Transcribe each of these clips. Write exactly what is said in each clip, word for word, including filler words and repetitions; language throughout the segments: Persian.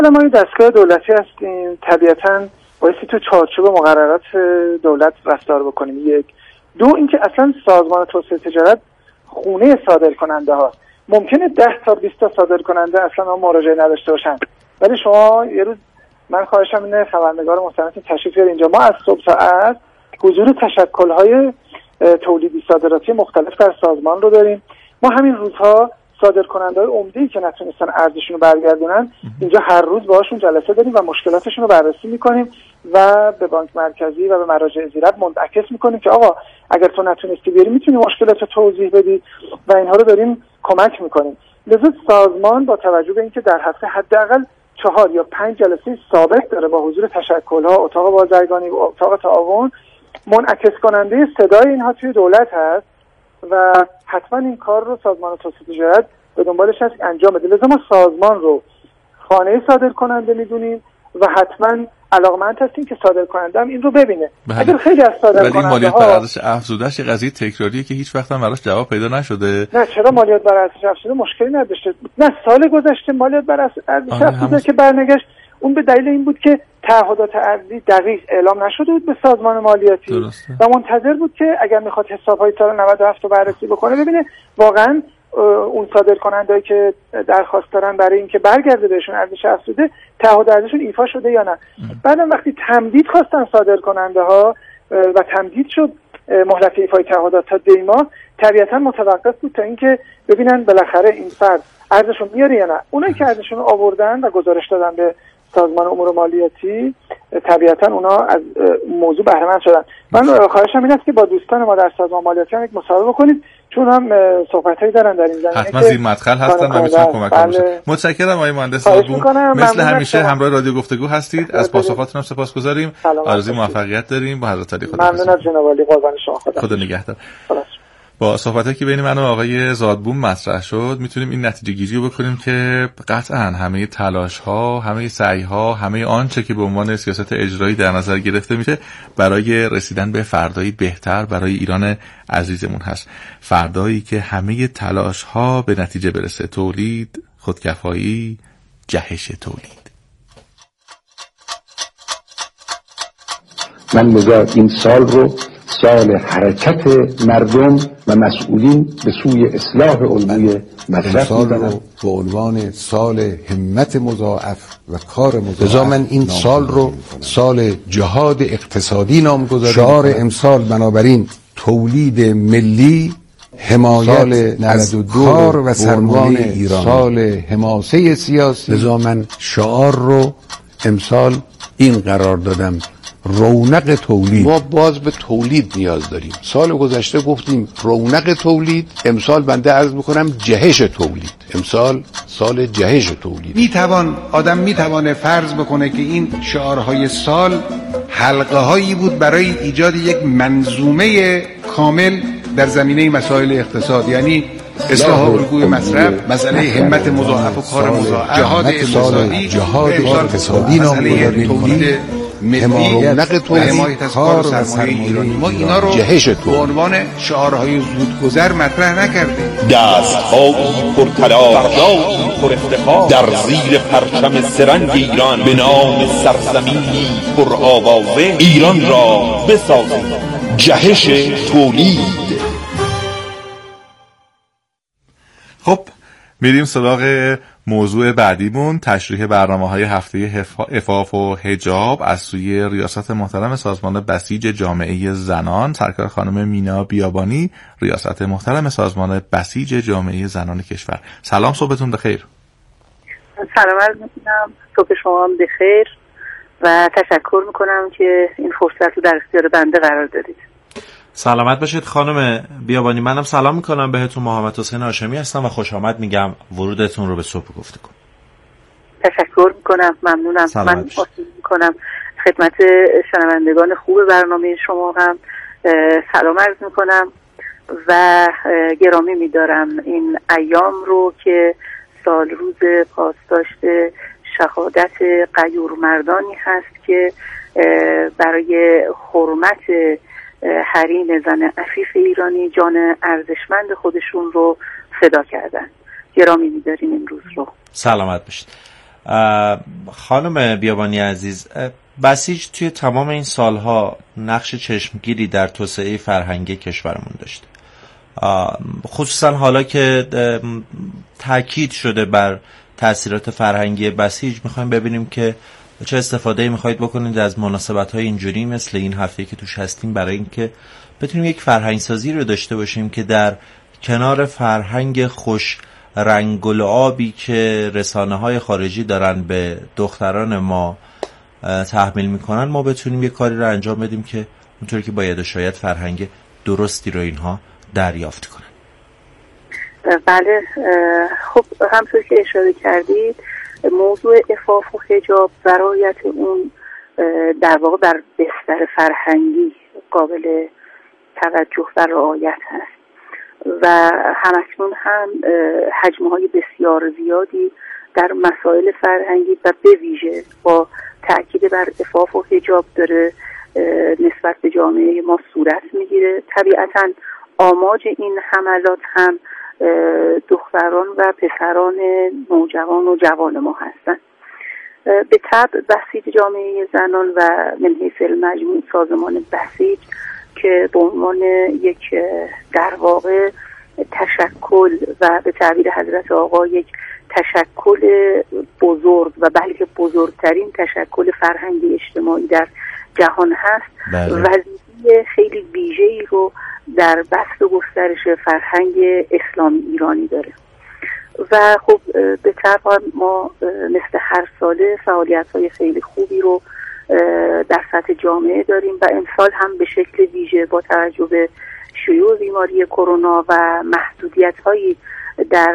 ما دستگاه دولتی هستیم، طبیعتاً بایستی تو چارچوب مقررات دولت رفتار بکنیم. یک دو اینکه اصلا سازمان توسعه تجارت خونه صادر کننده ها، ممکنه ده تا بیست تا صادر کننده اصلا ما مراجعه نداشته باشن، ولی شما یه روز من خواهشم اینه خبرنگار محترم تشریف بیارید اینجا. ما از صبح ساعت حضور تشکل‌های تولیدی صادراتی مختلف در سازمان رو داریم. ما همین روزها صادر کننده‌های عمده‌ای که نتونستن ارزششون رو برگردونن اینجا هر روز باهاشون جلسه داریم و مشکلاتشون رو بررسی می‌کنیم و به بانک مرکزی و به مراجع زیرت منعکس می‌کنیم که آقا اگر تو نتونستی بیاری میتونی مشکلات رو توضیح بدی و اینها رو داریم کمک می‌کنیم. لذا سازمان با توجه به اینکه در هفته حداقل چهار یا پنج جلسه ثابت داره با حضور تشکل‌ها، اتاق بازرگانی و اتاق تعاون، منعکس کننده صدای اینها توی دولت هست و حتما این کار رو سازمان توسعه تجارت به دنبالش هست انجام بده. لذا ما سازمان رو خانه صادر کننده میدونیم و حتما علاقمند هستیم که صادر کننده هم این رو ببینه. بله. اگر خیلی از صادر کننده ها مالیات بر ارزش افزوده‌اش یه قضیه تکراریه که هیچ وقت هم براش جواب پیدا نشده. نه چرا مالیات بر ارزش افزوده مشکلی نداشته. نه سال گذشته مالیات بر ارزش افزوده که برنگشت اون به دلیل این بود که تعهدات ارزی دقیق اعلام نشده بود به سازمان مالیاتی درسته. و منتظر بود که اگر میخواد حسابهای سال نود و هفت رو بررسی بکنه ببینه واقعا اون صادر کننده‌ای که درخواست دارن برای اینکه برگرده بهشون ارزش افزوده تعهد ارزششون ایفا شده یا نه. بعدم وقتی تمدید خواستن صادر کننده ها و تمدید شد مهلت ایفای تعهدات تا دی ماه، طبیعتا متوقف بود تا اینکه ببینن بالاخره این فرد ارزششون میاره یا نه. اونایی که ارزششون رو آوردن و گزارش دادن به سازمان امور مالیاتی طبیعتا اونا از موضوع بهره مند شدن. من خواهشم این است که با دوستان ما در سازمان مالیاتی هم یک مصاحبه بکنید چون هم صحبتایی دارن در این زمینه. حتما زیر مدخل هستن و میتونن کمک کنن. متشکرم آقای مهندس زادبوم، مثل همیشه همراه رادیو گفتگو هستید. از پاسخاتون هم سپاسگزاریم. آرزوی موفقیت داریم. با حضرت علی خدا. ممنون از جناب عالی، قربان شما. خدا خدا نگهدار. با صحبتایی که بین من و آقای زادبوم مطرح شد میتونیم این نتیجه گیری رو بکنیم که قطعاً همه تلاش ها، همه سعی ها، همه آنچه که به عنوان سیاست اجرایی در نظر گرفته میشه برای رسیدن به فردایی بهتر برای ایران عزیزمون هست. فردایی که همه تلاش ها به نتیجه برسه، تولید، خودکفایی، جهش تولید. من لذا این سال رو سال حرکت مردم و مسئولین به سوی اصلاح الگوی مصرف می‌دانم. به عنوان سال همت مضاعف و کار مضاعف. لذا من این سال رو سال جهاد اقتصادی نامگذاری. شعار امسال بنابراین تولید ملی، حمایت از کار و سرمایه ایران، سال حماسه سیاسی. لذا من شعار رو امسال این قرار دادم: رونق تولید. ما باز به تولید نیاز داریم. سال گذشته گفتیم رونق تولید، امسال بنده عرض میکنم جهش تولید. امسال سال جهش تولید. میتوان آدم میتوانه فرض بکنه که این شعارهای سال حلقه هایی بود برای ایجاد یک منظومه کامل در زمینه مسائل اقتصاد، یعنی اصلاح الگوی مصرف، مسئله همت مضاعف و کار مضاعف، جهاد اقتصادی، جهاد اقتصادی، مسئله تولید ملی، نقد تولید، حمایت از کار و سرمایه ایرانی. ما اینا رو به عنوان شعارهای زودگذر مطرح نکردیم. دست‌های پرطلا، برداشتی پر افتخار در زیر پرچم سرنگ ایران، به نام سرزمینی پر آوازه ایران را بسازیم. جهش تولید. خب میریم سراغ موضوع بعدیمون، تشریح برنامه‌های هفته عفاف و حجاب از سوی ریاست محترم سازمان بسیج جامعه زنان، سرکار خانم مینا بیابانی، ریاست محترم سازمان بسیج جامعه زنان کشور. سلام، صبحتون بخیر. سلام عرض می‌کنم، صبح شما هم بخیر و تشکر می‌کنم که این فرصت رو در اختیار بنده قرار دادید. سلامت باشید خانم بیابانی. منم سلام میکنم بهتون. محمد حسین هاشمی هستم و خوش آمد میگم ورودتون رو به صبح گفتگو. تشکر میکنم، ممنونم. من آسیب میکنم خدمت شنوندگان خوب برنامه شما هم سلام عرض میکنم و گرامی میدارم این ایام رو که سال روز پاسداشت شهادت غیور مردانی هست که برای حرمت حریم زن عفیف ایرانی جان ارزشمند خودشون رو فدا کردن. گرامی می‌داریم این روز رو. سلامت باشید. خانم بیابانی عزیز، بسیج توی تمام این سالها نقش چشمگیری در توسعه فرهنگی کشورمون داشته، خصوصا حالا که تاکید شده بر تأثیرات فرهنگی بسیج. میخوایم ببینیم که چه استفاده میخواید بکنید از مناسبت‌های اینجوری مثل این هفته که توش هستیم برای اینکه بتونیم یک فرهنگ سازی رو داشته باشیم که در کنار فرهنگ خوش رنگ و لعابی که رسانه‌های خارجی دارن به دختران ما تحمیل میکنن، ما بتونیم یک کاری رو انجام بدیم که اونطوری که باید و شاید فرهنگ درستی رو اینها دریافت کنن. بله، خب همطور که اشاره کردید موضوع عفاف و حجاب و رعایت اون در واقع بر بستر فرهنگی قابل توجه و رعایت هست و همکنون هم حجم‌های بسیار زیادی در مسائل فرهنگی و به ویژه با تأکید بر عفاف و حجاب داره نسبت به جامعه ما صورت میگیره. طبیعتاً آماج این حملات هم دختران و پسران نوجوان و جوان ما هستند. به طبع بسیج جامعه زنان و من حیث المجموع سازمان بسیج که به عنوان یک در واقع تشکل و به تعبیر حضرت آقا یک تشکل بزرگ و بلکه بزرگترین تشکل فرهنگی اجتماعی در جهان هست، وظیفه خیلی ویژه‌ای رو در بسط و گسترش فرهنگ اسلامی ایرانی داره و خب به طبع ما مثل هر ساله فعالیت‌های خیلی خوبی رو در سطح جامعه داریم و امسال هم به شکل ویژه با توجه به شیوع بیماری کرونا و محدودیت‌هایی در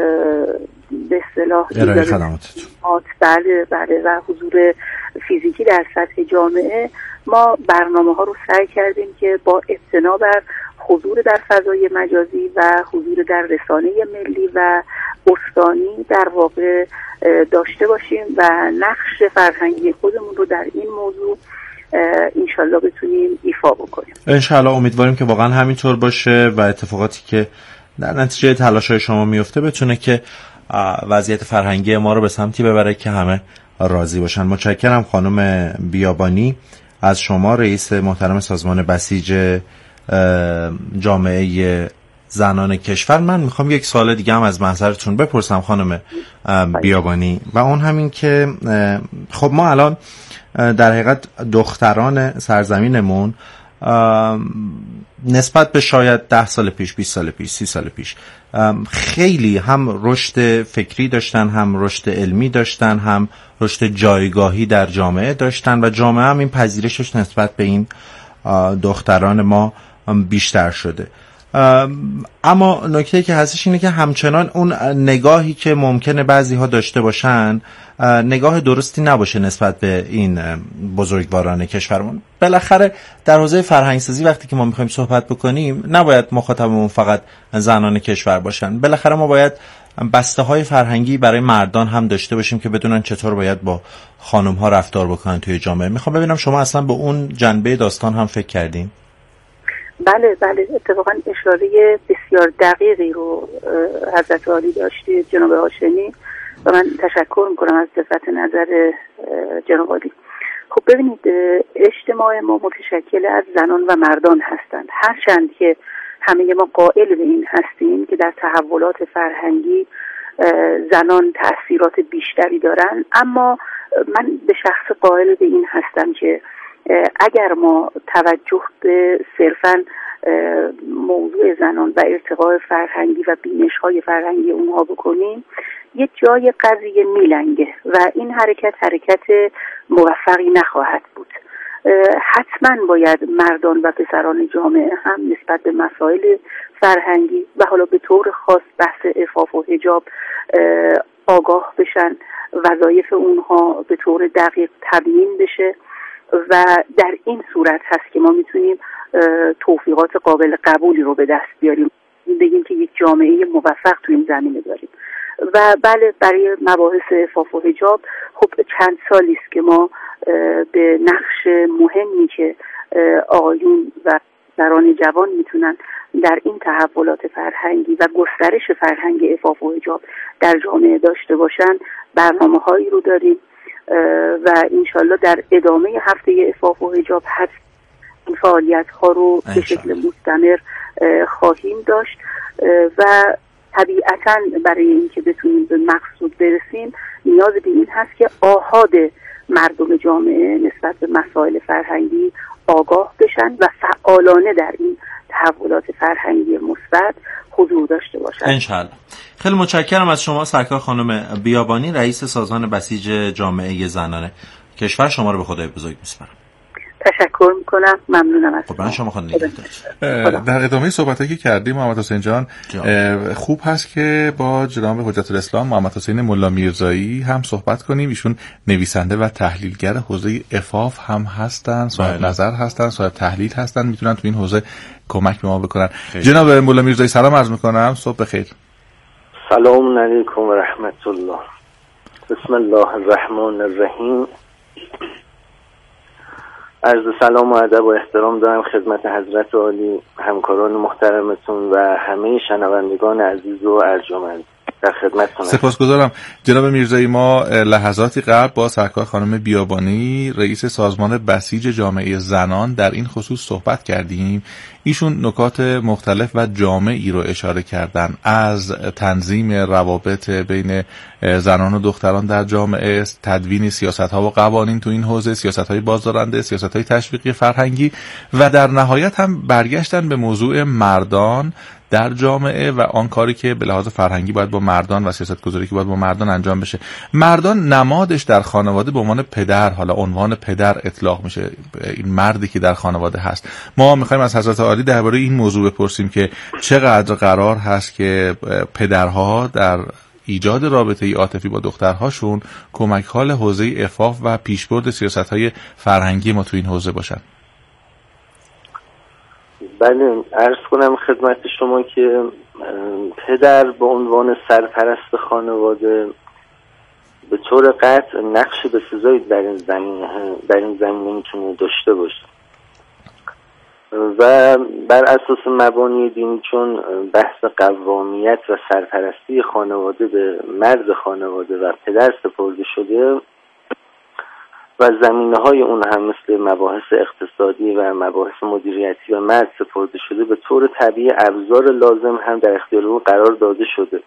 به اصطلاح ارائه خدمات بله بله و حضور فیزیکی در سطح جامعه، ما برنامه ها رو سعی کردیم که با اعتنا بر حضور در فضای مجازی و حضور در رسانه ملی و استانی در واقع داشته باشیم و نقش فرهنگی خودمون رو در این موضوع انشالله بتونیم ایفا بکنیم. انشالله امیدواریم که واقعا همینطور باشه و اتفاقاتی که در نتیجه تلاش‌های شما میفته بتونه که وضعیت فرهنگی ما رو به سمتی ببره که همه راضی باشن. متشکرم خانم بیابانی از شما، رئیس محترم سازمان بسیج جامعه زنان کشور. من میخوام یک سوال دیگه هم از محضرتون بپرسم خانم بیابانی و اون همین که خب ما الان در حقیقت دختران سرزمینمون نسبت به شاید ده سال پیش، بیست سال پیش، سی سال پیش خیلی هم رشد فکری داشتن، هم رشد علمی داشتن، هم رشد جایگاهی در جامعه داشتن و جامعه هم این پذیرشش نسبت به این دختران ما بیشتر شده. اما نکته که هستش اینه که همچنان اون نگاهی که ممکنه بعضی ها داشته باشن نگاه درستی نباشه نسبت به این بزرگواران کشورمون. بالاخره در حوزه فرهنگسازی وقتی که ما میخوایم صحبت بکنیم نباید مخاطبمون فقط زنان کشور باشن، بالاخره ما باید بسته های فرهنگی برای مردان هم داشته باشیم که بدونن چطور باید با خانم ها رفتار بکنن توی جامعه. میخوام ببینم شما اصلا به اون جنبه داستان هم فکر کردین؟ بله بله، اتفاقا اشاره بسیار دقیقی رو حضرت عالی داشتید جناب هاشمی و من تشکر میکنم از دقت نظر جناب عالی. خب ببینید، اجتماع ما متشکل از زنان و مردان هستند، هرچند که همه ما قائل به این هستیم که در تحولات فرهنگی زنان تأثیرات بیشتری دارن، اما من به شخص قائل به این هستم که اگر ما توجه به صرفاً موضوع زنان و ارتقاء فرهنگی و بینش‌های فرهنگی اونها بکنیم، یک جای قضیه میلنگه و این حرکت حرکت موفقی نخواهد بود. حتما باید مردان و پسران جامعه هم نسبت به مسائل فرهنگی و حالا به طور خاص بحث عفاف و حجاب آگاه بشن، وظایف اونها به طور دقیق تبیین بشه و در این صورت هست که ما میتونیم توفیقات قابل قبولی رو به دست بیاریم، بگیم که یک جامعه موفق تو این زمینه داریم. و بله، برای مباحث عفاف و حجاب خب چند سالی است که ما به نقش مهمی که آقایون و دختران جوان میتونن در این تحولات فرهنگی و گسترش فرهنگ عفاف و حجاب در جامعه داشته باشن برنامه هایی رو داریم و انشالله در ادامه هفته عفاف و حجاب هست این فعالیت ها رو به شکل مستمر خواهیم داشت و طبیعتاً برای اینکه بتونیم به مقصود برسیم نیاز به این هست که آحاد مردم جامعه نسبت به مسائل فرهنگی آگاه بشن و فعالانه در این تحولات فرهنگی مثبت حضور داشته باشن. انشالله. خیلی متشکرم از شما سرکار خانم بیابانی، رئیس سازمان بسیج جامعه زنان کشور. شما رو به خدای بزرگ میسپارم. تشکر میکنم، ممنونم از شما. شما خانم در ادامه صحبتایی که کردیم محمد حسین جان، خوب هست که با جناب حجت الاسلام محمد حسین ملا میرزایی هم صحبت کنیم. ایشون نویسنده و تحلیلگر حوزه عفاف هم هستن، صاحب نظر هستن، صاحب تحلیل هستن، میتونن تو این حوزه کمک به ما بکنن. جناب ملا میرزایی سلام عرض میکنم، صبح بخیر. سلام علیکم و رحمت الله. بسم الله الرحمن الرحیم. عرض سلام و ادب و احترام دارم خدمت حضرت عالی، همکاران محترمتون و همه شنوندگان عزیز و ارجمند. در خدمتتون. سپاسگزارم جناب میرزایی. ما لحظاتی قبل با سرکار خانم بیابانی رئیس سازمان بسیج جامعه زنان در این خصوص صحبت کردیم. ایشون نکات مختلف و جامعی رو اشاره کردن، از تنظیم روابط بین زنان و دختران در جامعه، تدوین سیاست‌ها و قوانین تو این حوزه، سیاست‌های بازدارنده، سیاست‌های تشویقی فرهنگی و در نهایت هم برگشتن به موضوع مردان در جامعه و آن کاری که به لحاظ فرهنگی باید با مردان و سیاستگذاری که باید با مردان انجام بشه. مردان نمادش در خانواده به عنوان پدر، حالا عنوان پدر اطلاق میشه، این مردی که در خانواده هست. ما میخوایم از حضرت عالی درباره این موضوع بپرسیم که چقدر قرار هست که پدرها در ایجاد رابطه عاطفی با دخترهاشون کمک حال حوزه عفاف و پیشبرد سیاست‌های فرهنگی ما تو این حوزه باشن. بله، عرض کنم خدمت شما که پدر به عنوان سرپرست خانواده به طور قطع نقش بسزایی در این زمینه در این زمینه میتونه داشته باشه و بر اساس مبانی دینی، چون بحث قوامیت و سرپرستی خانواده به مرد خانواده و پدر سپرده شده و زمینه‌های اون هم مثل مباحث اقتصادی و مباحث مدیریتی و مرد سپرده شده، به طور طبیعی ابزار لازم هم در اختیار او قرار داده شده.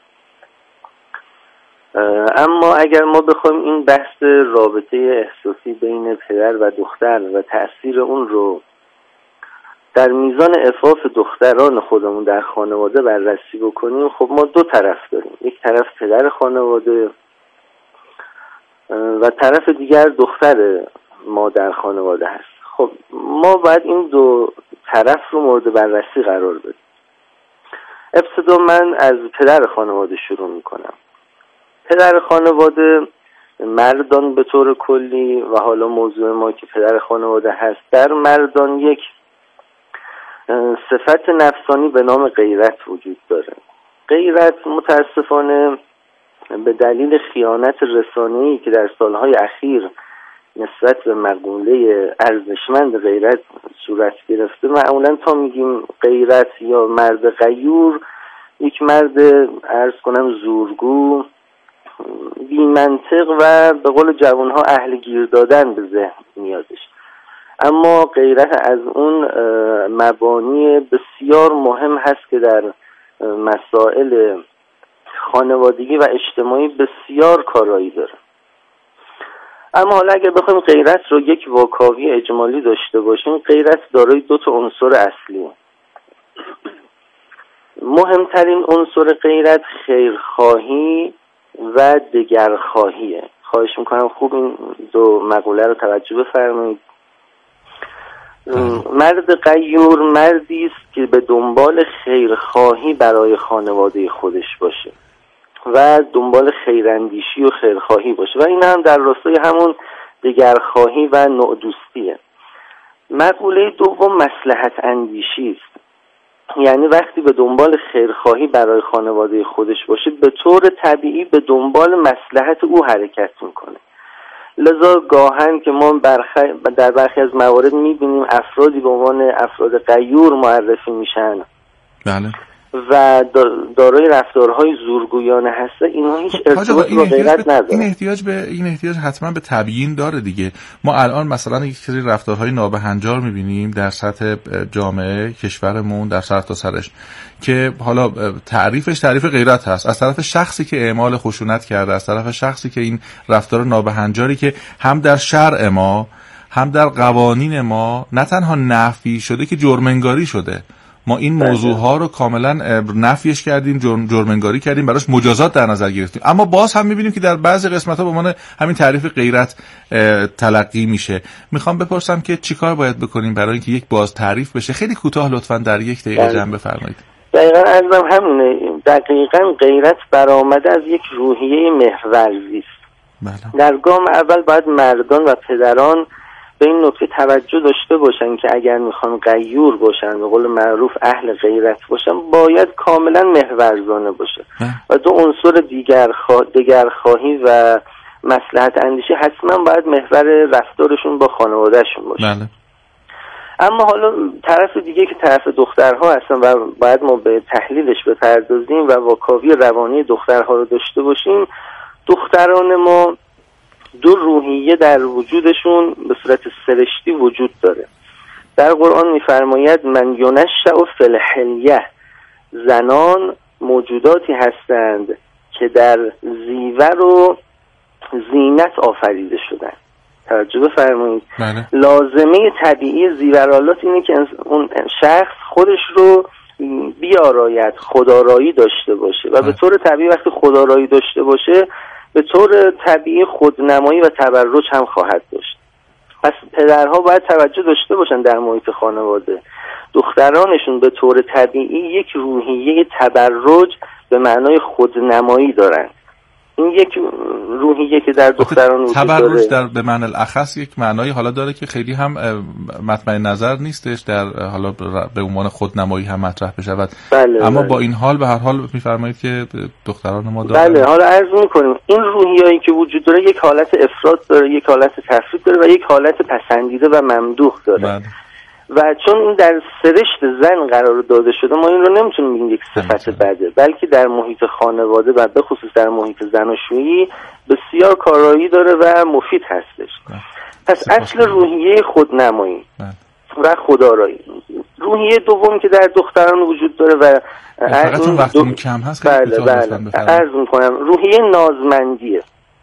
اما اگر ما بخوایم این بحث رابطه احساسی بین پدر و دختر و تأثیر اون رو در میزان عفاف دختران خودمون در خانواده بررسی بکنیم، خب ما دو طرف داریم. یک طرف پدر خانواده و طرف دیگر دختر ما در خانواده هست. خب ما باید این دو طرف رو مورد بررسی قرار بدیم. ابتدا من از پدر خانواده شروع میکنم. پدر خانواده، مردان به طور کلی و حالا موضوع ما که پدر خانواده هست، در مردان یک صفت نفسانی به نام غیرت وجود داره. غیرت متاسفانه به دلیل خیانت رسانه‌ای که در سالهای اخیر نسبت به مقوله ارزشمند غیرت صورت گرفته، معمولا تا میگیم غیرت یا مرد غیور، یک مرد عرض کنم زورگو، بی منطق و به قول جوانها اهل گیر دادن به ذهن میادش. اما غیرت از اون مبانی بسیار مهم هست که در مسائل خانوادگی و اجتماعی بسیار کارایی داره. اما حالا اگر بخوایم غیرت رو یک واکاوی اجمالی داشته باشیم، غیرت دارای دو تا عنصر اصلی. مهمترین عنصر غیرت خیرخواهی و دگرخواهیه. خواهش میکنم خوب این دو مقوله رو توجه بفرمایید. مرد غیور مردی است که به دنبال خیرخواهی برای خانواده خودش باشه و دنبال خیراندیشی و خیرخواهی باشه و این هم در راستای همون دگرخواهی و نوع-دوستیه. مقوله دوم مصلحت اندیشی است. یعنی وقتی به دنبال خیرخواهی برای خانواده خودش باشه، به طور طبیعی به دنبال مصلحت او حرکت میکنه. لذا گاهن که ما برخ... در برخی از موارد میبینیم افرادی به عنوان افراد غیور معرفی میشن بله و دارای رفتارهای زورگویانه هسته، اینها هیچ ارتباطی با غیرت نداره. این احتیاج به این احتیاج حتما به تبیین داره دیگه. ما الان مثلا یک سری رفتارهای نابهنجار میبینیم در سطح جامعه کشورمون در سرتاسرش که حالا تعریفش تعریف غیرت هست از طرف شخصی که اعمال خشونت کرده، از طرف شخصی که این رفتار نابهنجاری که هم در شرع ما هم در قوانین ما نه تنها نفی شده که جرم‌انگاری شده. ما این موضوع ها رو کاملا نفیش کردیم، جرم جرم‌انگاری کردیم، براش مجازات در نظر گرفتیم، اما باز هم میبینیم که در بعضی قسمت ها به عنوان همین تعریف غیرت تلقی میشه. میخوام بپرسم که چیکار باید بکنیم برای اینکه یک باز تعریف بشه؟ خیلی کوتاه لطفاً در یک دقیقه جمع بفرمایید. دقیقاً عزیزم همونه. دقیقاً غیرت برآمده از یک روحیه محورزی است. در گام اول باید مردان و پدران به این نکته توجه داشته باشن که اگر میخوان غیور باشن، به قول معروف اهل غیرت باشن، باید کاملا محورزانه باشه و دو عنصر دیگر خوا... دگرخواهی و مصلحت اندیشی حتما باید محور رفتارشون با خانوادهشون باشه. بله. اما حالا طرف دیگه که طرف دخترها هستن و باید ما به تحلیلش بپردازیم و واکاوی روانی دخترها رو داشته باشیم. دختران ما دو روحیه در وجودشون به صورت سرشتی وجود داره. در قرآن می‌فرماید من ینشأ فی الحلیة، زنان موجوداتی هستند که در زیور و زینت آفریده شدند. توجه بفرمایید. لازمه طبیعی زیورالات اینه که اون شخص خودش رو بیاراید، خودآرایی داشته باشه و به طور طبیعی وقتی خودآرایی داشته باشه به طور طبیعی خودنمایی و تبرج هم خواهد داشت. پس پدرها باید توجه داشته باشن در محیط خانواده دخترانشون به طور طبیعی یک روحیه تبرج به معنای خودنمایی دارن. این یک روحیه که در دختران وجود داره. تبرج در به معنی الاخص یک معنایی حالا داره که خیلی هم مطمئن نظر نیستش در حالا به عنوان خودنمایی هم مطرح بشود. بله اما بله. با این حال به هر حال میفرمایید که دختران ما دارن. بله حالا عرض میکنیم این روحیه‌ای که وجود داره یک حالت افراط داره، یک حالت تفرید داره و یک حالت پسندیده و ممدوح داره. بله. و چون این در سرشت زن قرار داده شده ما این رو نمیتونیم بگیم یک صفت بده، بلکه در محیط خانواده و به خصوص در محیط زناشویی بسیار کارایی داره و مفید هستش. پس اصل روحیه خودنمایی و خودآرایی. روحیه دوم که در دختران وجود داره و فقط اون وقتمون دو... کم هست. بله بله عرض میکنم روحیه نازمندیه.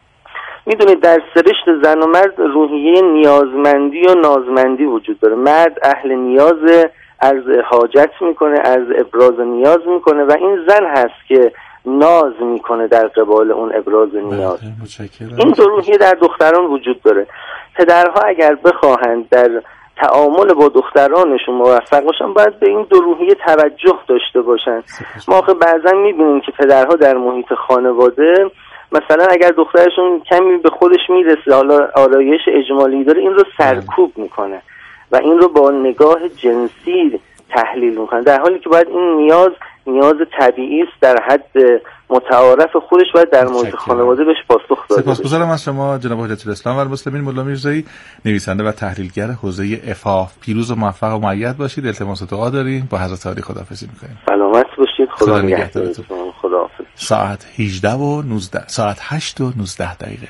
میدونید در سرشت زن و مرد روحیه نیازمندی و نازمندی وجود داره. مرد اهل نیاز، عرض حاجت میکنه، عرض ابراز نیاز میکنه و این زن هست که ناز میکنه در قبال اون ابراز نیاز. این دو روحیه در دختران وجود داره. پدرها اگر بخواهند در تعامل با دخترانشون موفق باشن باید به این دو روحیه توجه داشته باشن. ما آخه بعضا میبینیم که پدرها در محیط خانواده مثلا اگر دخترشون کمی به خودش میرسه، حالا آرایش اجمالی داره، این رو سرکوب میکنه و این رو با نگاه جنسی تحلیل میکنه، در حالی که باید این نیاز نیاز طبیعی است در حد متعارف خودش باید در محیط خانواده بهش پاسخ داده. سپاسگزارم از شما جناب حجت الاسلام و المسلمین مولا میرزایی، نویسنده و تحلیلگر حوزه عفاف. پیروز و موفق و مؤید باشید. التماس دعا داریم. با حضرت عالی خداحافظی میکنیم. سلامت باشید. خدا نگهدارتون. خداحافظ. ساعت هجده و نوزده ساعت هشت و نوزده دقیقه.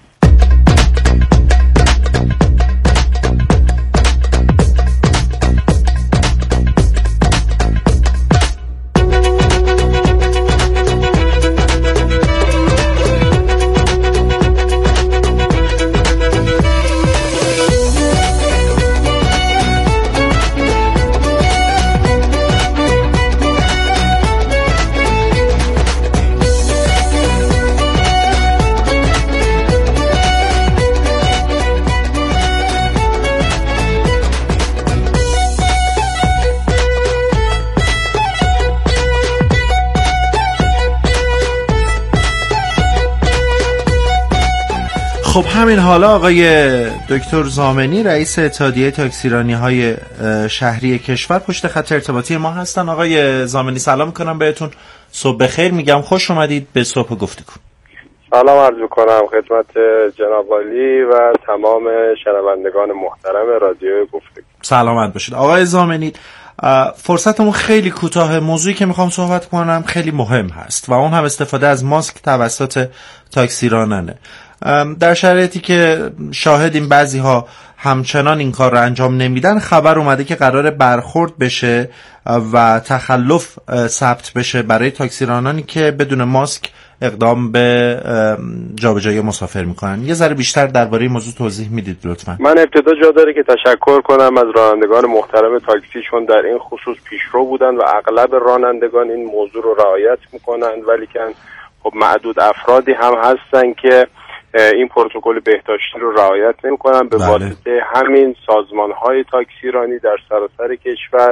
خب همین حالا آقای دکتر ضامنی رئیس اتحادیه تاکسیرانی‌های شهری کشور پشت خط ارتباطی ما هستن. آقای ضامنی سلام می‌کنم بهتون. صبح بخیر میگم، خوش اومدید به صبح گفتگو. سلام عرض می‌کنم خدمت جناب عالی و تمام شنوندگان محترم رادیو گفتگو. سلامت باشید آقای ضامنی. فرصتمون خیلی کوتاه. موضوعی که میخوام صحبت کنم خیلی مهم هست و اون هم استفاده از ماسک توسط تاکسی راننه. در شرایطی که شاهدیم بعضی ها همچنان این کار رو انجام نمیدن، خبر اومده که قرار برخورد بشه و تخلف ثبت بشه برای تاکسی رانانی که بدون ماسک اقدام به جابجایی مسافر میکنن. یه ذره بیشتر درباره این موضوع توضیح میدید لطفا؟ من ابتدا جا داره که تشکر کنم از رانندگان محترم تاکسی، چون در این خصوص پیشرو بودن و اغلب رانندگان این موضوع رو رعایت میکنن، ولی که خب معدود افرادی هم هستن که این پروتکل بهداشتی رو رعایت نمیکنن. به واسطه همین سازمان‌های تاکسیرانی در سراسر کشور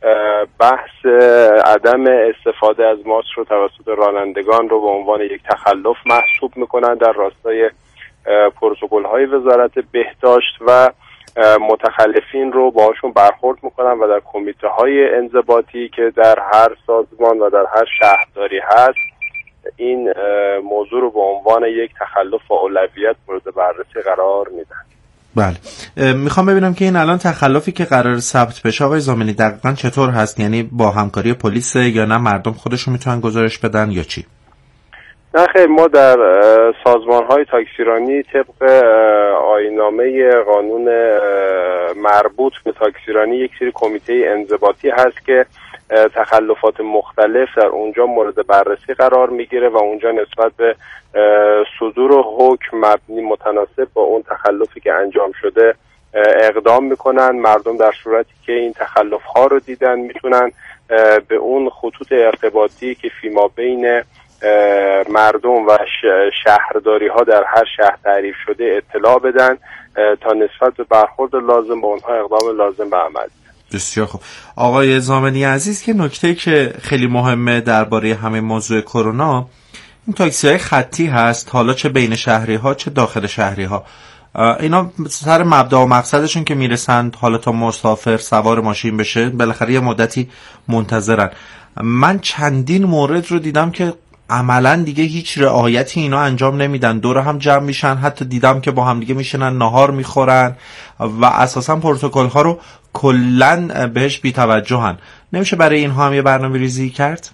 بحث عدم استفاده از ماسک رو توسط رانندگان رو به عنوان یک تخلف محسوب میکنن در راستای پروتکل‌های وزارت بهداشت و متخلفین رو باهاشون برخورد میکنن و در کمیته‌های انضباطی که در هر سازمان و در هر شهرداری هست این موضوع رو به عنوان یک تخلف و اولویت مورد بررسی قرار میدن. بله، میخوام ببینم که این الان تخلفی که قرار ثبت بشه آقای ضامنی دقیقاً چطور هست؟ یعنی با همکاری پلیس یا نه مردم خودشون میتونن گزارش بدن یا چی؟ نه خیر، ما در سازمان‌های تاکسیرانی طبق آیین‌نامه قانون مربوط به تاکسیرانی یک سری کمیته انضباطی هست که تخلفات مختلف در اونجا مورد بررسی قرار میگیره و اونجا نسبت به صدور حکم مبنی متناسب با اون تخلفی که انجام شده اقدام میکنن. مردم در صورتی که این تخلف ها رو دیدن میتونن به اون خطوط ارتباطی که فیما بین مردم و شهرداری ها در هر شهر تعریف شده اطلاع بدن تا نسبت به برخورد لازم با اونها اقدام لازم به عمل. بسیار خوب. آقای ضامنی عزیز، که نکته که خیلی مهمه درباره همه موضوع کرونا، این تاکسی های خطی هست، حالا چه بین شهری ها چه داخل شهری ها، اینا سر مبدا و مقصدشون که میرسند، حالا تا مسافر سوار ماشین بشه بالاخره یه مدتی منتظرن. من چندین مورد رو دیدم که عملا دیگه هیچ رعایتی اینا انجام نمیدن، دور هم جمع میشن، حتی دیدم که با هم دیگه میشنن نهار میخورن و اساسا پروتکل ها رو کلن بهش بی توجهن. نمیشه برای اینها هم یه برنامه ریزی کرد؟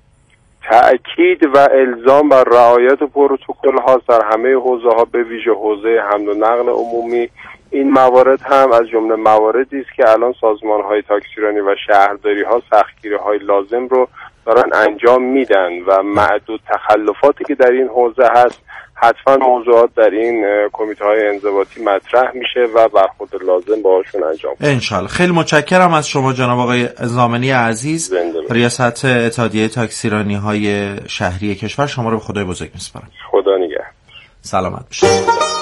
تأکید و الزام بر رعایت پروتکل ها در همه حوزه ها، به ویژه حوزه حمل و نقل عمومی. این موارد هم از جمله مواردی است که الان سازمان های تاکسیرانی و شهرداری ها سختگیری های لازم رو دارن انجام میدن و معدود تخلفاتی که در این حوزه هست حتما موضوعات در این کمیته های انضباطی مطرح میشه و برخورد لازم باهاشون انجام میشه. انشالله. خیلی متشکرم از شما جناب آقای ضامنی عزیز، ریاست اتحادیه تاکسیرانی های شهری کشور. شما رو به خدای بزرگ میسپارم. خدا نگهدار. سلامت باشید.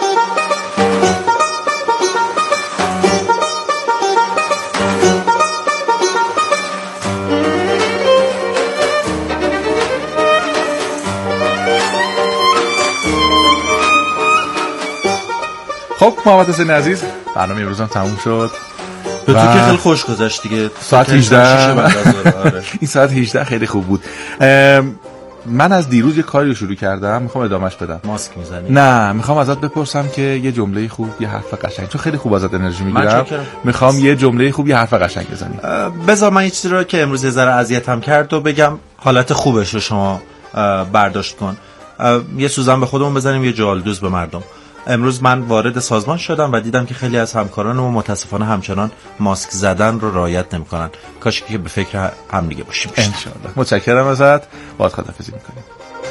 خب محمد حسین عزیز، برنامه امروز هم تموم شد. به تو که خیلی خوش گذشت دیگه. ساعت هجده این ساعت هجده خیلی خوب بود. من از دیروز یه کاری رو شروع کردم، میخوام ادامهش بدم. ماسک میزنی؟ نه، میخوام ازت بپرسم که یه جمله خوب، یه حرف قشنگ، چون خیلی خوب ازت انرژی میگیرم، میخوام یه جمله خوب، یه حرف قشنگ بزنی. بذار من یه چیزی رو که امروز یه ذره اذیتم کرد و بگم، حالت خوبش رو شما برداشت کن. یه سوزن به خودمون بزنیم، یه جالدوز به مردم. امروز من وارد سازمان شدم و دیدم که خیلی از همکارانم متاسفانه همچنان ماسک زدن رو رعایت نمی‌کنن. کاش که به فکر هم دیگه باشیم. ان شاء الله. متشکرم ازت. باهات خداحافظی می‌کنیم.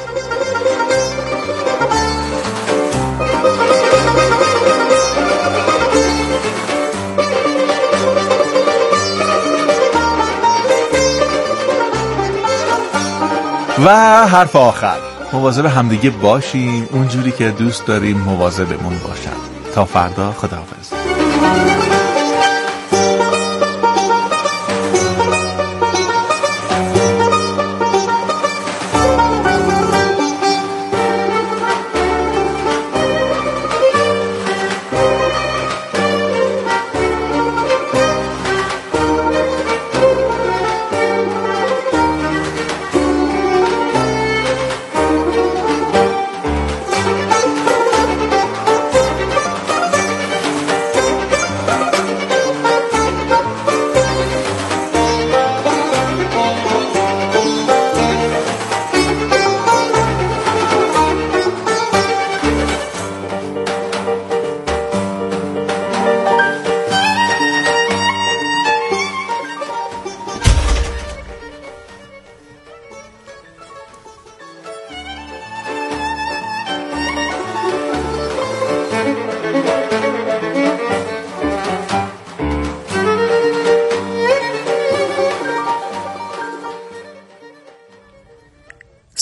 و حرف آخر، مواظب همدیگه باشیم اونجوری که دوست داریم مواظبمون باشن. تا فردا، خداحافظ.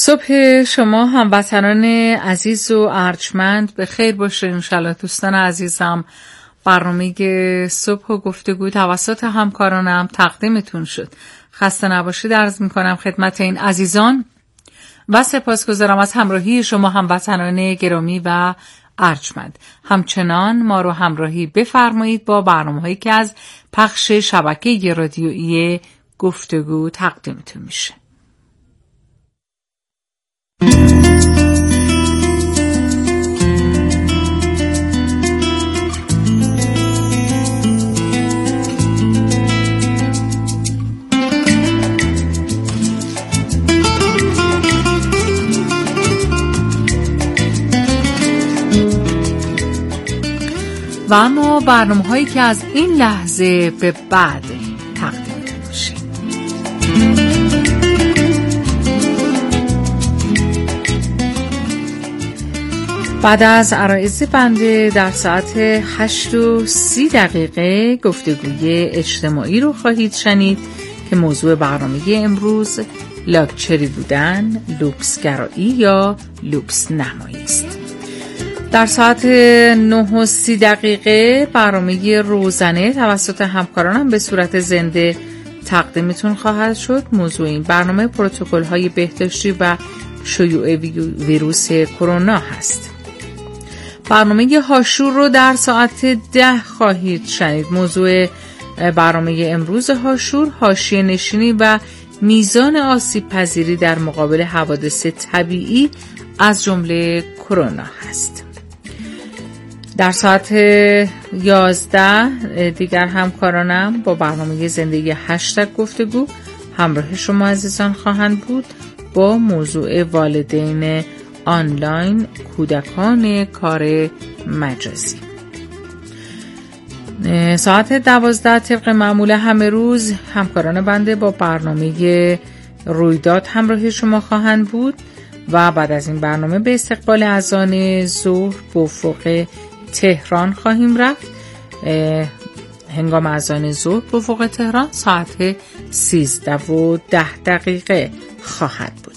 صبح شما هموطنان عزیز و ارجمند به خیر باشه انشالله. دوستان عزیزم، برنامه صبح و گفتگو توسط همکارانم تقدیمتون شد. خسته نباشید عرض میکنم خدمت این عزیزان و سپاسگزارم از همراهی شما هموطنان گرامی و ارجمند. همچنان ما رو همراهی بفرمایید با برنامه‌هایی که از پخش شبکه رادیویی گفتگو تقدیمتون میشه. و اما برنامه هایی که از این لحظه به بعد تقدیم میشه. بعد از عرایض بنده در ساعت هشت و سی دقیقه گفتگوی اجتماعی رو خواهید شنید که موضوع برنامه امروز لاکچری بودن، لوکسگرایی یا لوکس نمایی است. در ساعت نه و سی دقیقه برنامه روزنه توسط همکارانم به صورت زنده تقدیمتون خواهد شد. موضوع این برنامه پروتکل‌های بهداشتی و شیوع ویروس کرونا هست. برنامه هاشور رو در ساعت ده خواهید شنید. موضوع برنامه امروز هاشور حاشیه نشینی و میزان آسیب پذیری در مقابل حوادث طبیعی از جمله کرونا هست. در ساعت یازده دیگر همکارانم با برنامه زندگی هشتگ گفتگو همراه شما عزیزان خواهند بود با موضوع والدین آنلاین کودکان کار مجازی. ساعت دوازده طبق معمول همه روز همکاران بنده با برنامه رویداد همراه شما خواهند بود و بعد از این برنامه به استقبال اذان ظهر به افق تهران خواهیم رفت. هنگام اذان ظهر به افق تهران ساعت سیزده و ده دقیقه خواهد بود.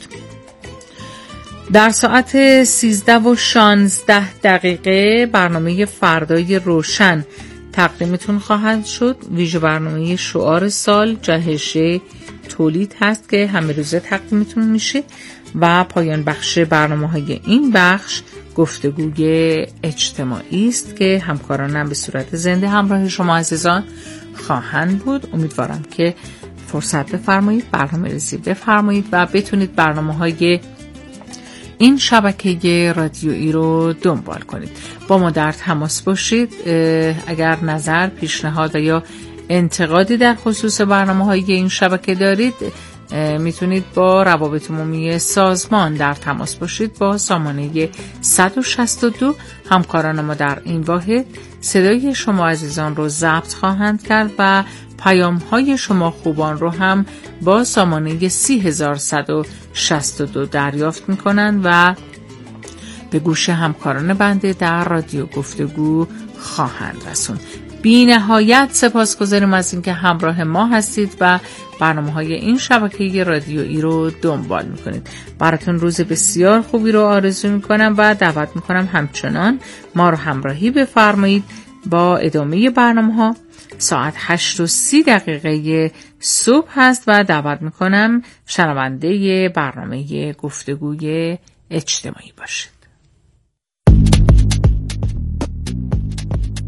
در ساعت سیزده و شانزده دقیقه برنامه فردای روشن تقدیمتون خواهد شد. ویژه برنامه شعار سال جهش تولید هست که همه روزه تقدیمتون میشه و پایان بخش برنامه های این بخش گفتگوی اجتماعی است که همکارانم به صورت زنده همراه شما عزیزان خواهند بود. امیدوارم که فرصت بفرمایید، برنامه ریزی بفرمایید و بتونید برنامه های این شبکه رادیویی رو دنبال کنید. با ما در تماس باشید. اگر نظر، پیشنهاد یا انتقادی در خصوص برنامه های این شبکه دارید میتونید با روابط عمومی سازمان در تماس باشید. با سامانه صد و شصت و دو همکاران ما در این واحد صدای شما عزیزان رو ضبط خواهند کرد و پیام های شما خوبان رو هم با سامانه سی هزار صد و شصت و دو دریافت میکنند و به گوش همکاران بنده در رادیو گفتگو خواهند رسوند. بی نهایت سپاسگزاریم از اینکه همراه ما هستید و برنامه های این شبکه رادیویی رو دنبال میکنید. براتون روز بسیار خوبی رو آرزو میکنم و دعوت میکنم همچنان ما رو همراهی بفرمایید با ادامه برنامه ها. ساعت هشت و سی دقیقه صبح هست و دعوت میکنم شنونده برنامه گفتگوی اجتماعی باشید.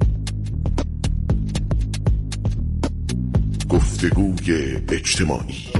گفتگوی اجتماعی